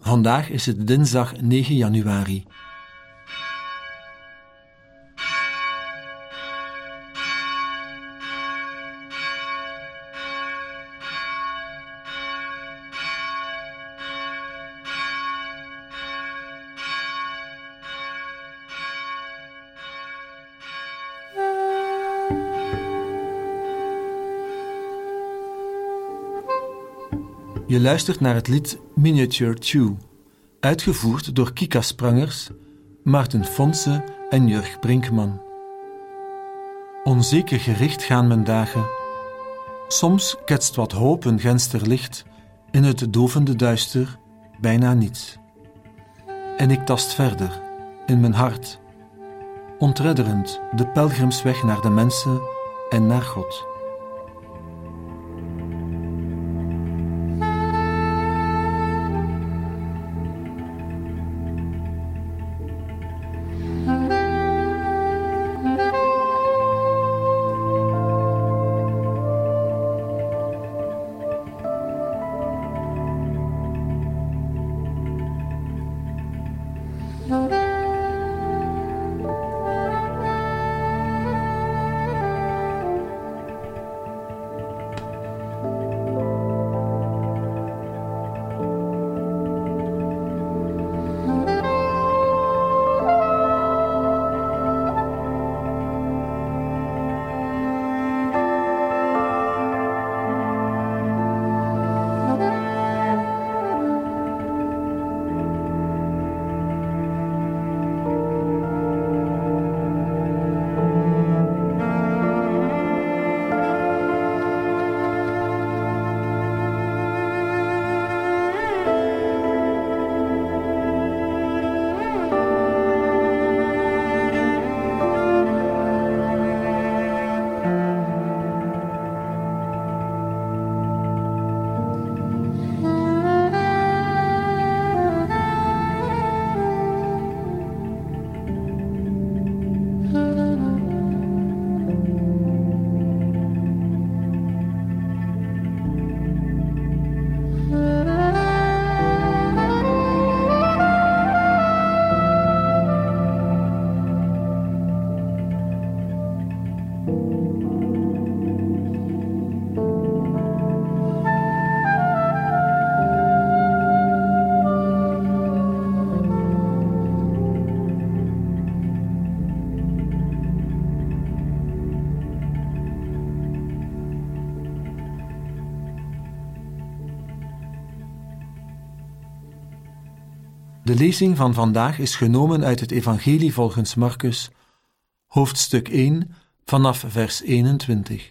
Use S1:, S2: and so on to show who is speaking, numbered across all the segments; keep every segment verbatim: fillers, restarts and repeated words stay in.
S1: Vandaag is het dinsdag negen januari. Je luistert naar het lied Miniature Chew, uitgevoerd door Kika Sprangers, Maarten Fonse en Jurg Brinkman. Onzeker gericht gaan mijn dagen. Soms ketst wat hoop een genster licht, in het dovende duister bijna niets. En ik tast verder, in mijn hart, ontredderend de pelgrimsweg naar de mensen en naar God. De lezing van vandaag is genomen uit het Evangelie volgens Marcus, hoofdstuk één, vanaf vers eenentwintig.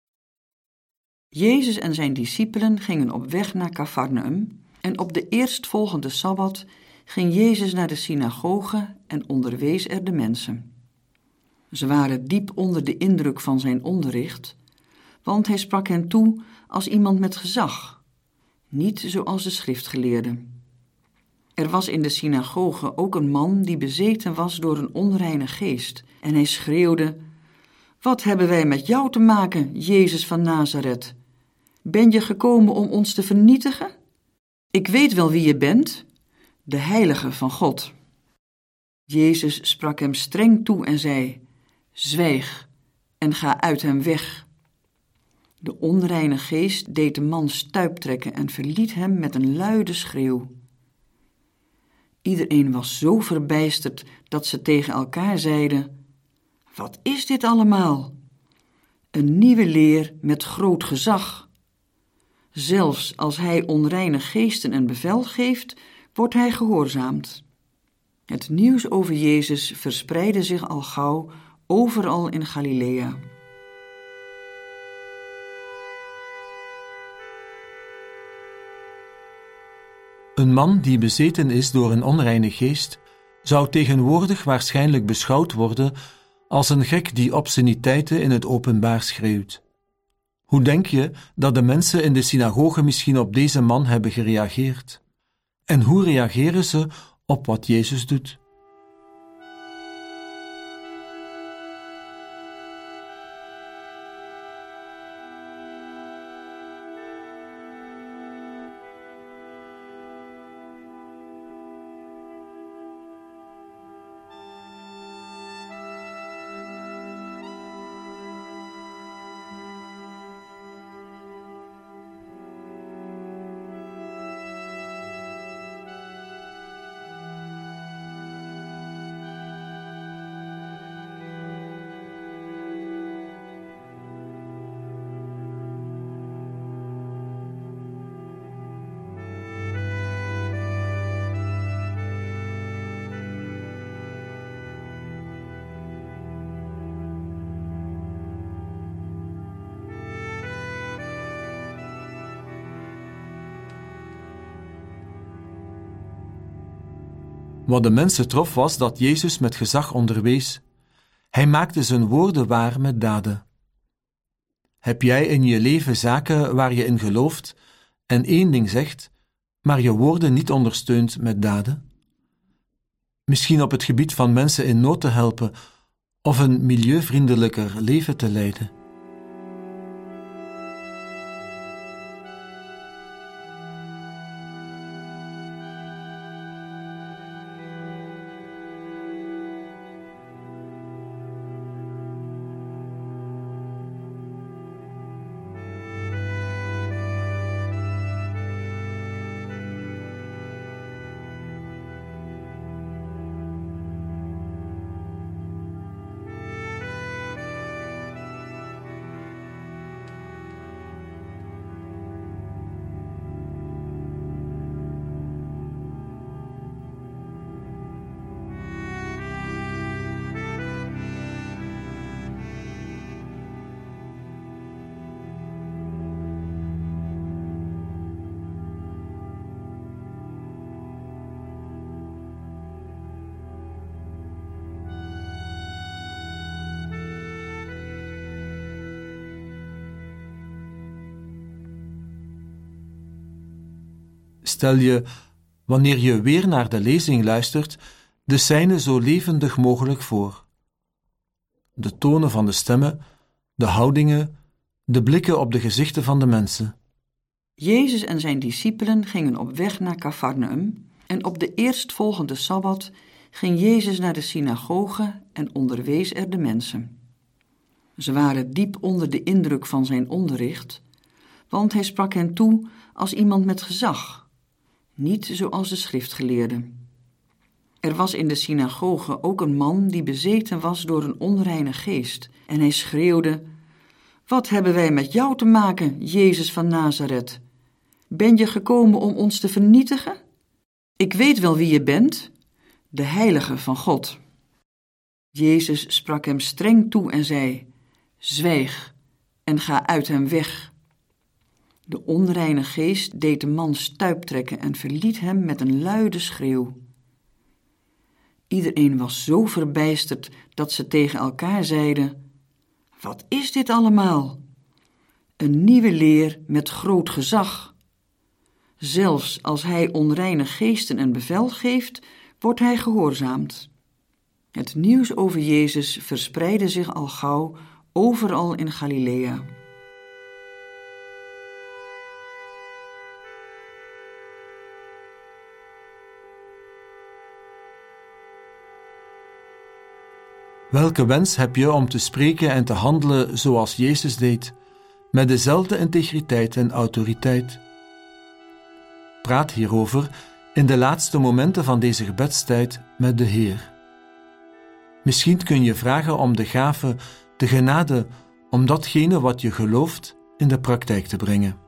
S2: Jezus en zijn discipelen gingen op weg naar Cafarnaum en op de eerstvolgende Sabbat ging Jezus naar de synagoge en onderwees er de mensen. Ze waren diep onder de indruk van zijn onderricht, want hij sprak hen toe als iemand met gezag, niet zoals de schriftgeleerden. Er was in de synagoge ook een man die bezeten was door een onreine geest en hij schreeuwde: "Wat hebben wij met jou te maken, Jezus van Nazareth? Ben je gekomen om ons te vernietigen? Ik weet wel wie je bent, de Heilige van God." Jezus sprak hem streng toe en zei: "Zwijg en ga uit hem weg." De onreine geest deed de man stuiptrekken en verliet hem met een luide schreeuw. Iedereen was zo verbijsterd dat ze tegen elkaar zeiden: "Wat is dit allemaal? Een nieuwe leer met groot gezag. Zelfs als hij onreine geesten een bevel geeft, wordt hij gehoorzaamd." Het nieuws over Jezus verspreidde zich al gauw overal in Galilea.
S1: Een man die bezeten is door een onreine geest, zou tegenwoordig waarschijnlijk beschouwd worden als een gek die obsceniteiten in het openbaar schreeuwt. Hoe denk je dat de mensen in de synagoge misschien op deze man hebben gereageerd? En hoe reageren ze op wat Jezus doet? Wat de mensen trof was dat Jezus met gezag onderwees. Hij maakte zijn woorden waar met daden. Heb jij in je leven zaken waar je in gelooft en één ding zegt, maar je woorden niet ondersteunt met daden? Misschien op het gebied van mensen in nood te helpen of een milieuvriendelijker leven te leiden. Stel je, wanneer je weer naar de lezing luistert, de scène zo levendig mogelijk voor. De tonen van de stemmen, de houdingen, de blikken op de gezichten van de mensen.
S2: Jezus en zijn discipelen gingen op weg naar Cafarnaum en op de eerstvolgende Sabbat ging Jezus naar de synagoge en onderwees er de mensen. Ze waren diep onder de indruk van zijn onderricht, want hij sprak hen toe als iemand met gezag, niet zoals de schriftgeleerden. Er was in de synagoge ook een man die bezeten was door een onreine geest en hij schreeuwde: "Wat hebben wij met jou te maken, Jezus van Nazareth? Ben je gekomen om ons te vernietigen? Ik weet wel wie je bent, de Heilige van God." Jezus sprak hem streng toe en zei: "Zwijg en ga uit hem weg." De onreine geest deed de man stuiptrekken en verliet hem met een luide schreeuw. Iedereen was zo verbijsterd dat ze tegen elkaar zeiden: "Wat is dit allemaal? Een nieuwe leer met groot gezag. Zelfs als hij onreine geesten een bevel geeft, wordt hij gehoorzaamd." Het nieuws over Jezus verspreidde zich al gauw overal in Galilea.
S1: Welke wens heb je om te spreken en te handelen zoals Jezus deed, met dezelfde integriteit en autoriteit? Praat hierover in de laatste momenten van deze gebedstijd met de Heer. Misschien kun je vragen om de gave, de genade, om datgene wat je gelooft in de praktijk te brengen.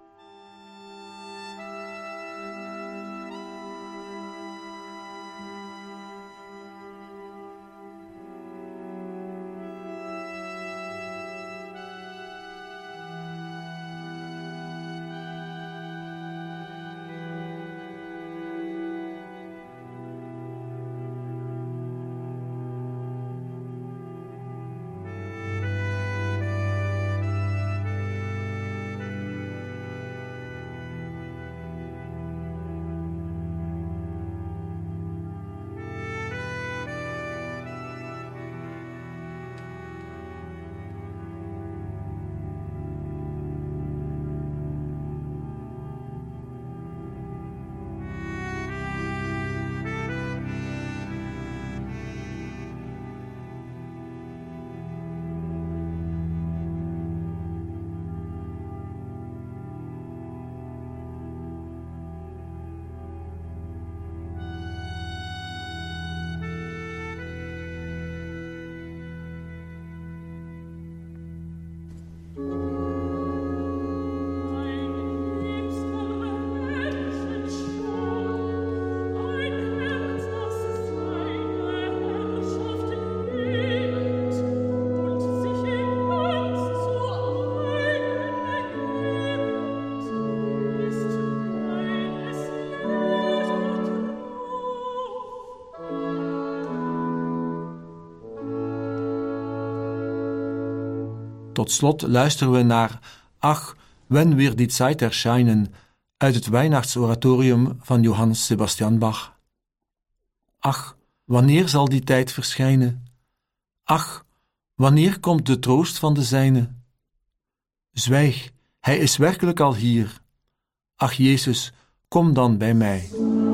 S1: tot slot luisteren we naar Ach, wenn wir die Zeit erscheinen uit het Weihnachtsoratorium van Johann Sebastian Bach. Ach, wanneer zal die tijd verschijnen? Ach, wanneer komt de troost van de zijne? Zwijg, hij is werkelijk al hier. Ach Jezus, kom dan bij mij.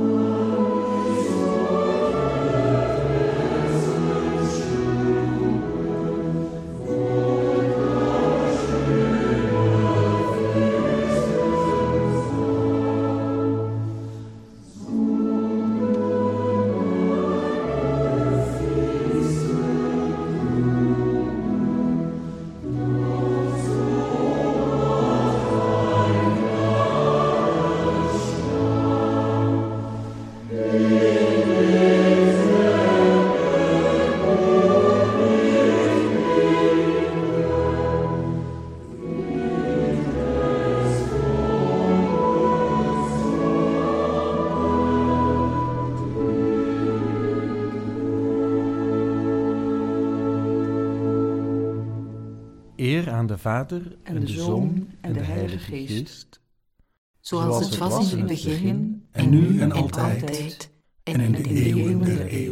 S3: Eer aan de Vader en de Zoon en de Heilige Geest,
S4: zoals het was in het begin,
S3: en nu en altijd, en in de eeuwen der eeuwen.